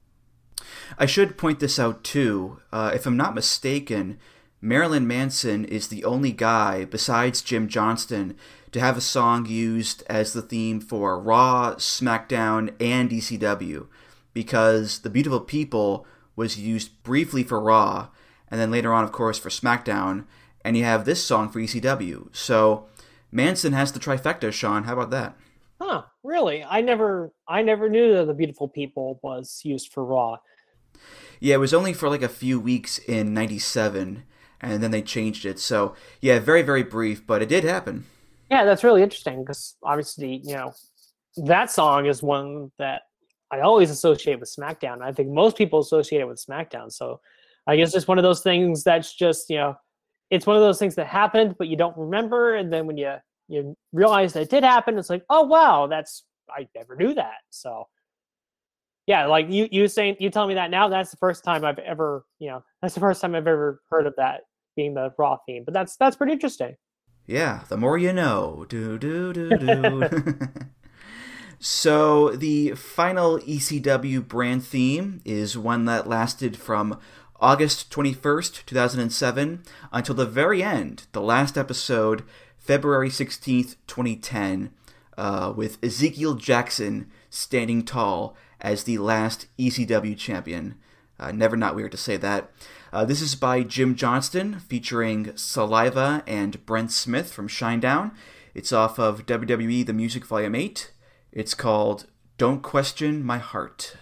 I should point this out too. Uh, if I'm not mistaken, Marilyn Manson is the only guy besides Jim Johnston to have a song used as the theme for Raw, SmackDown, and E C W, because The Beautiful People was used briefly for Raw, and then later on, of course, for SmackDown, and you have this song for E C W. So Manson has the trifecta, Sean. How about that?
Huh, really? I never I never knew that The Beautiful People was used for Raw.
Yeah, it was only for like a few weeks in ninety-seven, and then they changed it. So, yeah, very, very brief, but it did happen.
Yeah, that's really interesting, because obviously, you know, that song is one that I always associate with SmackDown. I think most people associate it with SmackDown. So I guess it's one of those things that's just, you know, it's one of those things that happened, but you don't remember. And then when you, you realize that it did happen, it's like, oh, wow, that's, I never knew that. So yeah, like you, you saying, you telling me that now, that's the first time I've ever, you know, that's the first time I've ever heard of that being the Raw theme, but that's, that's pretty interesting.
Yeah, the more you know. Do, do, do, do. So the final E C W brand theme is one that lasted from August twenty-first, two thousand seven until the very end, the last episode, February sixteenth, twenty ten, uh, with Ezekiel Jackson standing tall as the last E C W champion. Uh, never not weird to say that. Uh, this is by Jim Johnston, featuring Saliva and Brent Smith from Shinedown. It's off of W W E The Music Volume eight. It's called Don't Question My Heart.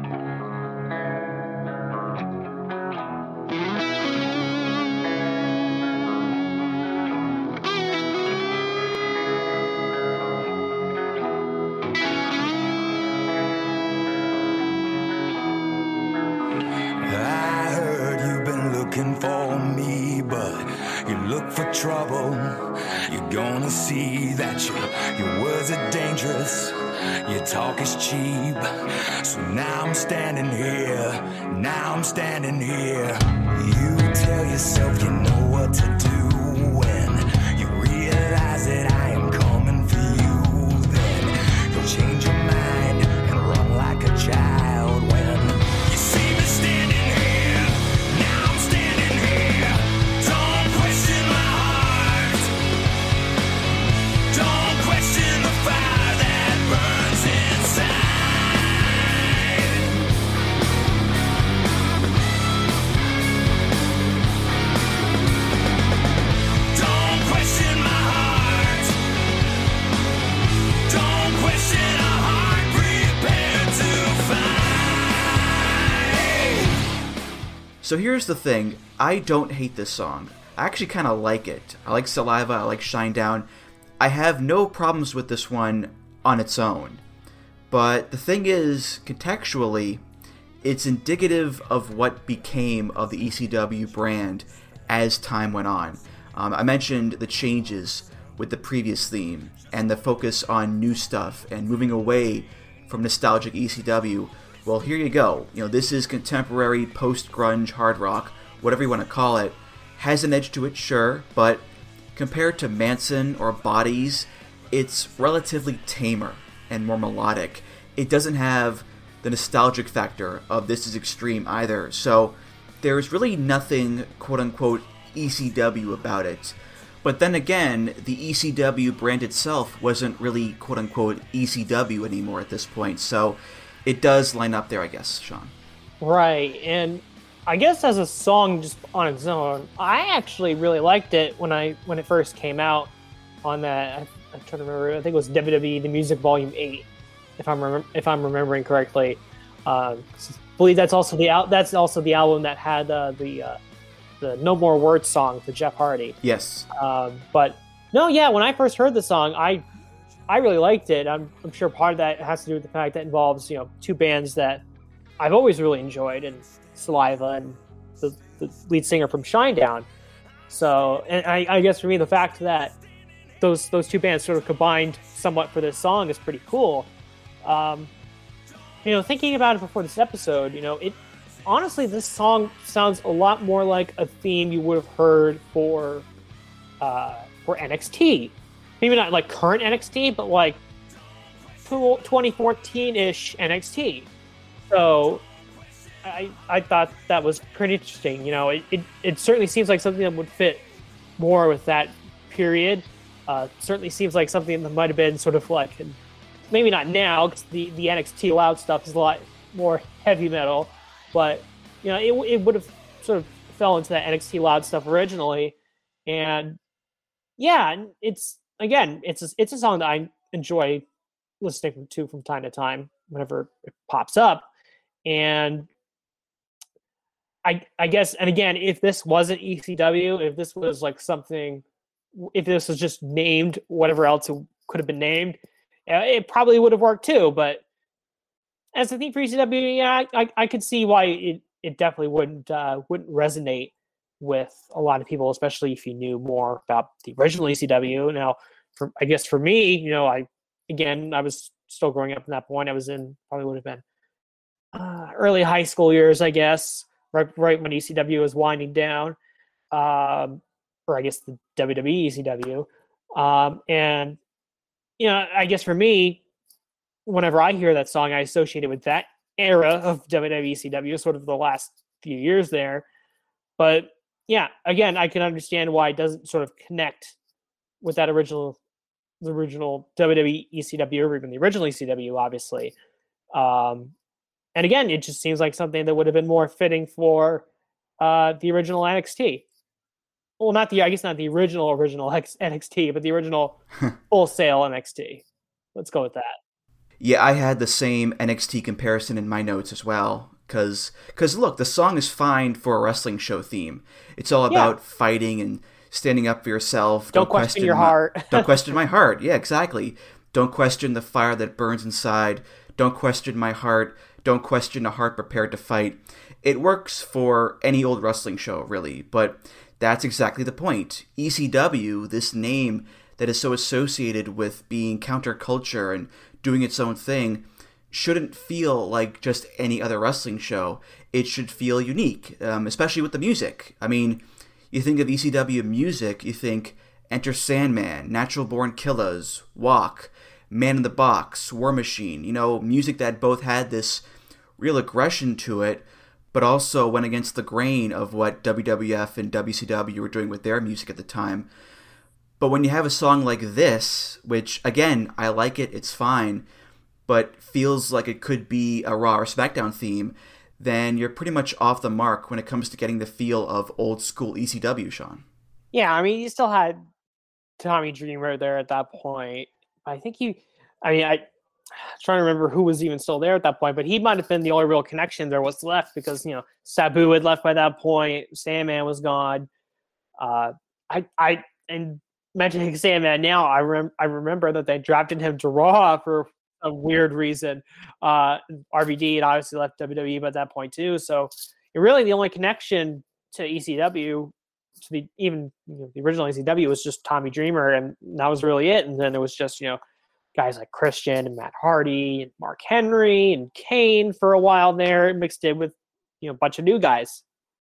For me, but you look for trouble. You're gonna see that your, your words are dangerous, your talk is cheap. So now I'm standing here, now I'm standing here. You tell yourself you know what to do when you realize that I am coming for you. Then you'll change your mind and run like a child when you see me standing here. Now I'm standing here. Don't question my heart. Don't question the fire that burns inside. Don't question my heart. Don't question a heart prepared to fight.
So here's the thing. I don't hate this song. I actually kind of like it. I like Saliva, I like Shinedown. I have no problems with this one on its own. But the thing is, contextually, it's indicative of what became of the E C W brand as time went on. Um, I mentioned the changes with the previous theme and the focus on new stuff and moving away from nostalgic E C W. Well, here you go. You know, this is contemporary post-grunge hard rock, whatever you want to call it. Has an edge to it, sure, but compared to Manson or Bodies, it's relatively tamer and more melodic. It doesn't have the nostalgic factor of This Is Extreme either, so there's really nothing quote-unquote E C W about it. But then again, the E C W brand itself wasn't really quote-unquote E C W anymore at this point, so it does line up there, I guess, Sean.
Right, and I guess as a song just on its own, I actually really liked it when I when it first came out on that. I, I'm trying to remember. I think it was W W E The Music Volume Eight, if I'm rem- if I'm remembering correctly. Uh, I believe that's also the al- that's also the album that had uh, the uh, the No More Words song for Jeff Hardy.
Yes.
Um, but no, yeah, when I first heard the song, I I really liked it. I'm I'm sure part of that has to do with the fact that it involves, you know, two bands that I've always really enjoyed, and Saliva and the, the lead singer from Shinedown. So, and I, I guess for me, the fact that those those two bands sort of combined somewhat for this song is pretty cool. Um, you know, thinking about it before this episode, you know, it honestly, this song sounds a lot more like a theme you would have heard for uh, for N X T. Maybe not like current N X T, but like twenty fourteen-ish N X T. So I I thought that was pretty interesting. You know, it, it, it certainly seems like something that would fit more with that period. Uh, certainly seems like something that might have been sort of like, maybe not now, because the, the N X T Loud stuff is a lot more heavy metal, but you know, it, it would have sort of fell into that N X T Loud stuff originally. And yeah, it's, again, it's a, it's a song that I enjoy listening to from time to time whenever it pops up. And I I guess, and again, if this wasn't E C W, if this was like something, if this was just named whatever else it could have been named, it probably would have worked too. But as a theme for E C W, yeah, I, I, I could see why it, it definitely wouldn't uh, wouldn't resonate with a lot of people, especially if you knew more about the original E C W. Now, for I guess for me, you know, I again I was still growing up at that point. I was in probably would have been uh, early high school years, I guess. Right, right when E C W was winding down, um, or I guess the W W E E C W, um, and you know, I guess for me, whenever I hear that song, I associate it with that era of W W E E C W, sort of the last few years there. But yeah, again, I can understand why it doesn't sort of connect with that original, the original W W E E C W, or even the original E C W, obviously. Um, And again, it just seems like something that would have been more fitting for uh, the original N X T. Well, not the, I guess not the original original N X T, but the original Full Sail N X T. Let's go with that.
Yeah, I had the same N X T comparison in my notes as well. Because, cause look, the song is fine for a wrestling show theme. It's all about yeah. fighting and standing up for yourself.
Don't, don't question, question your
my,
heart.
Don't question my heart. Yeah, exactly. Don't question the fire that burns inside. Don't question my heart. Don't question a heart prepared to fight. It works for any old wrestling show, really, but that's exactly the point. E C W, this name that is so associated with being counterculture and doing its own thing, shouldn't feel like just any other wrestling show. It should feel unique, um, especially with the music. I mean, you think of E C W music, you think Enter Sandman, Natural Born Killers, Walk, Man in the Box, War Machine, you know, music that both had this real aggression to it, but also went against the grain of what W W F and W C W were doing with their music at the time. But when you have a song like this, which, again, I like it, it's fine, but feels like it could be a Raw or SmackDown theme, then you're pretty much off the mark when it comes to getting the feel of old school E C W, Sean.
Yeah, I mean, you still had Tommy Dreamer there at that point. I think he, I mean, I, I'm trying to remember who was even still there at that point, but he might have been the only real connection there was left because, you know, Sabu had left by that point, Sandman was gone. Uh, I I and mentioning Sandman now, I rem- I remember that they drafted him to Raw for a weird reason. Uh, R V D had obviously left W W E by that point too, so really the only connection to E C W, to the even you know, the original E C W, was just Tommy Dreamer, and that was really it. And then there was just you know guys like Christian and Matt Hardy and Mark Henry and Kane for a while there, mixed in with you know a bunch of new guys.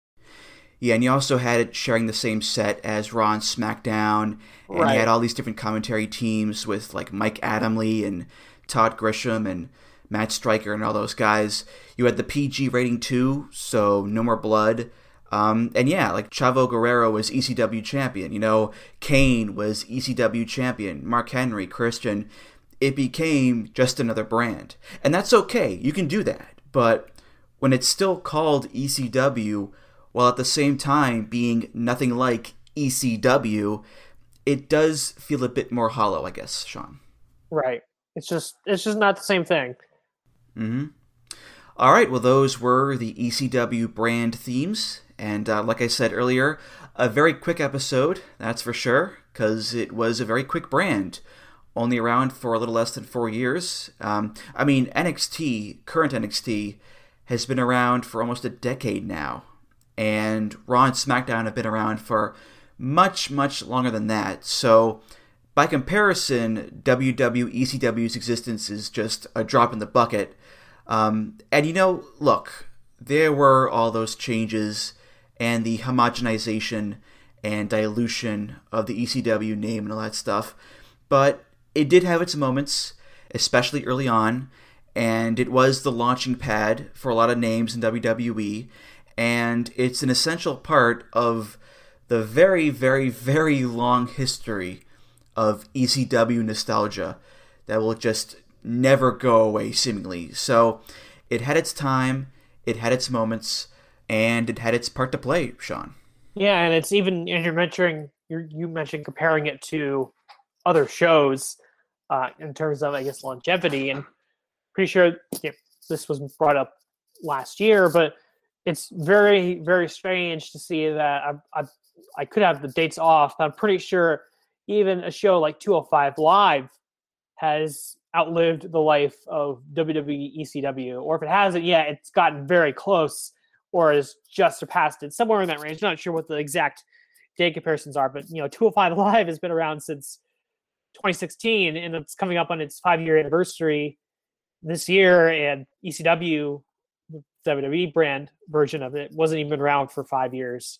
Yeah, and you also had it sharing the same set as Raw and SmackDown, and
Right.
you had all these different commentary teams with like Mike Adamle and Todd Grisham and Matt Stryker and all those guys. You had the P G rating too, so no more blood. Um, and yeah, like Chavo Guerrero was E C W champion. You know, Kane was E C W champion. Mark Henry, Christian. It became just another brand. And that's okay. You can do that. But when it's still called E C W, while at the same time being nothing like E C W, it does feel a bit more hollow, I guess, Sean.
Right. It's just it's just not the same thing.
Mm-hmm. All right, well, those were the E C W brand themes. And uh, like I said earlier, a very quick episode, that's for sure, because it was a very quick brand. Only around for a little less than four years. Um, I mean, N X T, current N X T, has been around for almost a decade now. And Raw and SmackDown have been around for much, much longer than that. So, by comparison, W W E C W's existence is just a drop in the bucket. Um, and you know, look, there were all those changes and the homogenization and dilution of the E C W name and all that stuff. But it did have its moments, especially early on. And it was the launching pad for a lot of names in W W E. And it's an essential part of the very, very, very long history of E C W nostalgia that will just never go away, seemingly. So it had its time, it had its moments, and it had its part to play, Sean.
Yeah, and it's even, and you're mentioning, you're, you mentioned comparing it to other shows uh, in terms of, I guess, longevity. And pretty sure you know, this was brought up last year, but it's very, very strange to see that I, I, I could have the dates off, but I'm pretty sure even a show like two oh five Live has outlived the life of W W E E C W, or if it hasn't yet, it's gotten very close or has just surpassed it, somewhere in that range. Not sure what the exact date comparisons are, but you know, two oh five Live has been around since twenty sixteen, and it's coming up on its five-year anniversary this year, and E C W, the W W E brand version of it, wasn't even around for five years.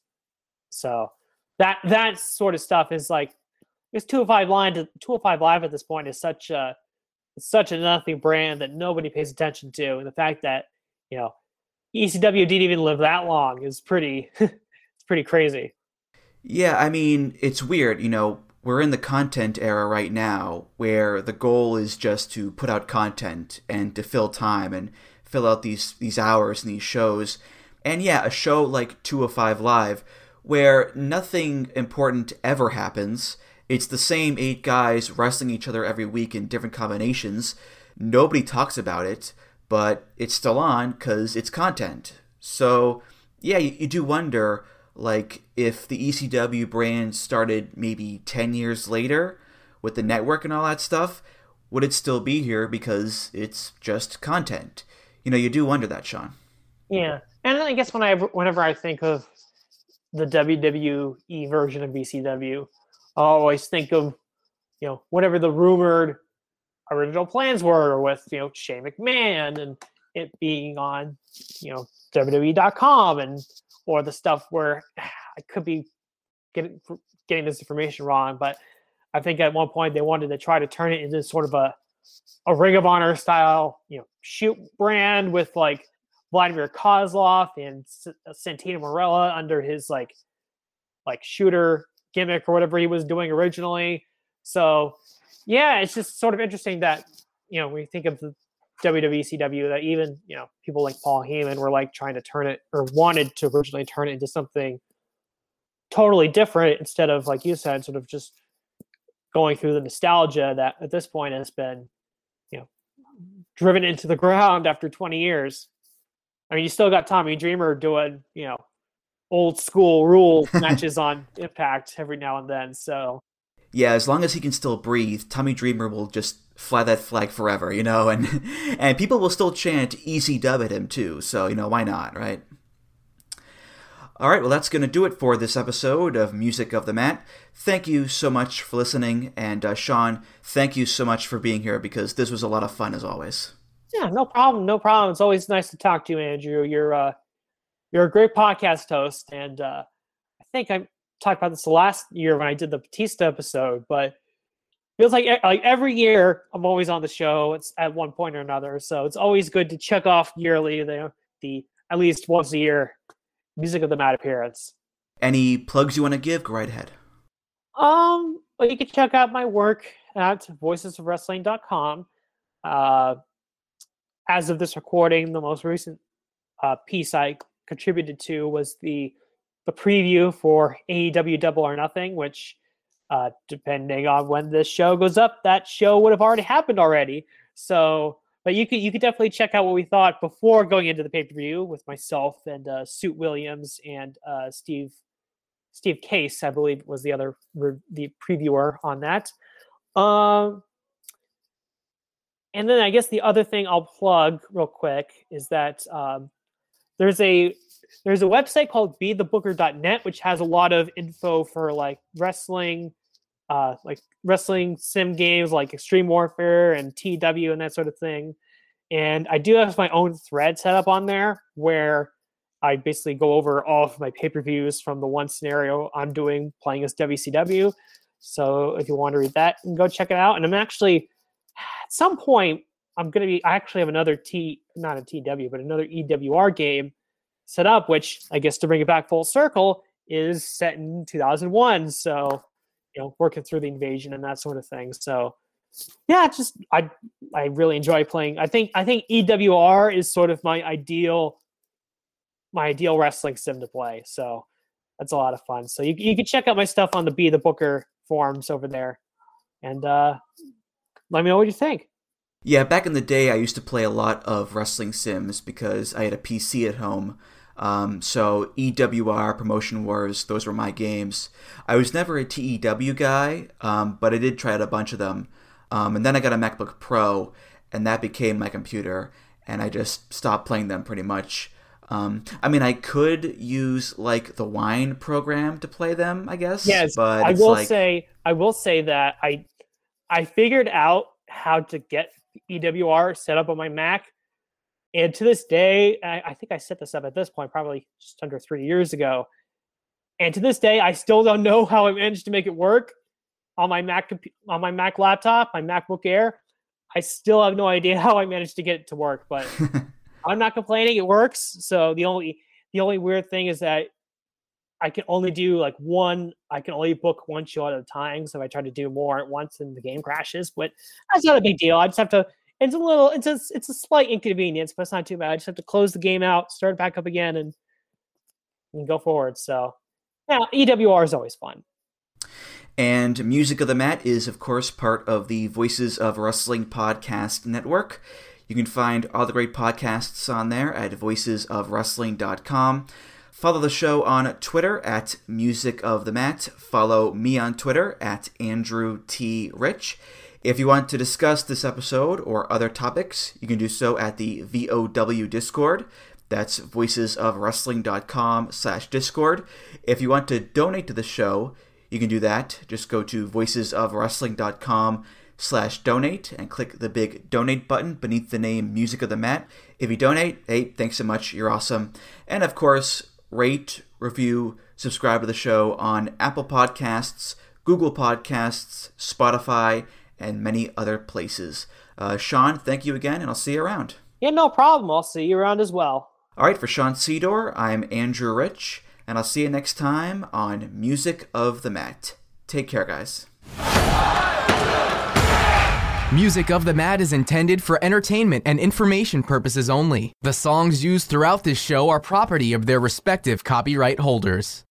So that that sort of stuff is like, this two oh five line to two oh five Live at this point is such a it's such a nothing brand that nobody pays attention to, and the fact that you know E C W didn't even live that long is pretty it's pretty crazy.
Yeah, I mean, it's weird, you know, we're in the content era right now where the goal is just to put out content and to fill time and fill out these these hours and these shows. And yeah, a show like two oh five Live where nothing important ever happens. It's the same eight guys wrestling each other every week in different combinations. Nobody talks about it, but it's still on because it's content. So, yeah, you, you do wonder, like, if the E C W brand started maybe ten years later with the network and all that stuff, would it still be here because it's just content? You know, you do wonder that, Sean.
Yeah, and I guess when I, whenever I think of the W W E version of E C W, I always think of, you know, whatever the rumored original plans were with, you know, Shane McMahon and it being on, you know, W W E dot com, and or the stuff where I could be getting getting this information wrong, but I think at one point they wanted to try to turn it into sort of a a Ring of Honor style, you know, shoot brand with like Vladimir Kozlov and Santino Marella under his like like shooter gimmick or whatever he was doing originally. So yeah, it's just sort of interesting that, you know, when you think of the W W E C W, that even, you know, people like Paul Heyman were like trying to turn it, or wanted to originally turn it into something totally different instead of, like you said, sort of just going through the nostalgia that at this point has been, you know, driven into the ground after twenty years. I mean, you still got Tommy Dreamer doing, you know, old school rule matches on Impact every now and then. So
yeah, as long as he can still breathe, Tommy Dreamer will just fly that flag forever, you know, and and people will still chant easy dub at him too. So, you know, why not, right? All right, well, that's going to do it for this episode of Music of the Mat. Thank you so much for listening. And uh, Sean, thank you so much for being here because this was a lot of fun as always.
Yeah, no problem. No problem. It's always nice to talk to you, Andrew. You're uh, you're a great podcast host. And uh, I think I talked about this last year when I did the Batista episode, but it feels like like every year I'm always on the show. It's at one point or another. So it's always good to check off yearly the, the at least once a year Music of the Mat appearance.
Any plugs you want to give? Go right ahead.
Um, well, you can check out my work at voices of wrestling dot com. Uh, as of this recording, the most recent uh, piece I contributed to was the the preview for A E W Double or Nothing, which, uh, depending on when this show goes up, that show would have already happened already. So. But you could you could definitely check out what we thought before going into the pay-per-view with myself and uh, Suit Williams and uh, Steve Steve Case, I believe was the other the previewer on that. Um, and then I guess the other thing I'll plug real quick is that um, there's a there's a website called be the booker dot net which has a lot of info for like wrestling. Uh, like wrestling sim games like Extreme Warfare and T W and that sort of thing. And I do have my own thread set up on there where I basically go over all of my pay-per-views from the one scenario I'm doing playing as W C W. So if you want to read that, you can go check it out. And I'm actually, at some point, I'm going to be, I actually have another T, not a T W, but another E W R game set up, which I guess to bring it back full circle is set in two thousand one. So, you know, working through the invasion and that sort of thing. So yeah, just, I, I really enjoy playing. I think, I think E W R is sort of my ideal, my ideal wrestling sim to play. So that's a lot of fun. So you, you can check out my stuff on the Be the Booker forums over there and, uh, let me know what you think.
Yeah, back in the day, I used to play a lot of wrestling sims because I had a P C at home. Um, so E W R, Promotion Wars, those were my games. I was never a T E W guy, um, but I did try out a bunch of them. Um, and then I got a MacBook Pro, and that became my computer, and I just stopped playing them pretty much. Um, I mean, I could use like the Wine program to play them, I guess.
Yes,
but
I
it's
will
like...
say, I will say that I, I figured out how to get E W R set up on my Mac. And to this day, I, I think I set this up at this point, probably just under three years ago. And to this day, I still don't know how I managed to make it work on my Mac on my Mac laptop, my MacBook Air. I still have no idea how I managed to get it to work, but I'm not complaining. It works. So the only the only weird thing is that I can only do like one. I can only book one show at a time. So if I try to do more at once, then the game crashes. But that's not a big deal. I just have to. It's a little, it's a, it's a slight inconvenience, but it's not too bad. I just have to close the game out, start back up again, and, and go forward. So, yeah, E W R is always fun.
And Music of the Mat is, of course, part of the Voices of Wrestling Podcast Network. You can find all the great podcasts on there at voices of wrestling dot com. Follow the show on Twitter at Music of the Mat. Follow me on Twitter at Andrew T. Rich. If you want to discuss this episode or other topics, you can do so at the V O W Discord. That's voices of wrestling dot com slash Discord. If you want to donate to the show, you can do that. Just go to voices of wrestling dot com slash donate and click the big donate button beneath the name Music of the Mat. If you donate, hey, thanks so much. You're awesome. And of course, rate, review, subscribe to the show on Apple Podcasts, Google Podcasts, Spotify, and many other places. Uh, Sean, thank you again, and I'll see you around.
Yeah, no problem. I'll see you around as well.
All right, for Sean Sedor, I'm Andrew Rich, and I'll see you next time on Music of the Mat. Take care, guys.
Music of the Mat is intended for entertainment and information purposes only. The songs used throughout this show are property of their respective copyright holders.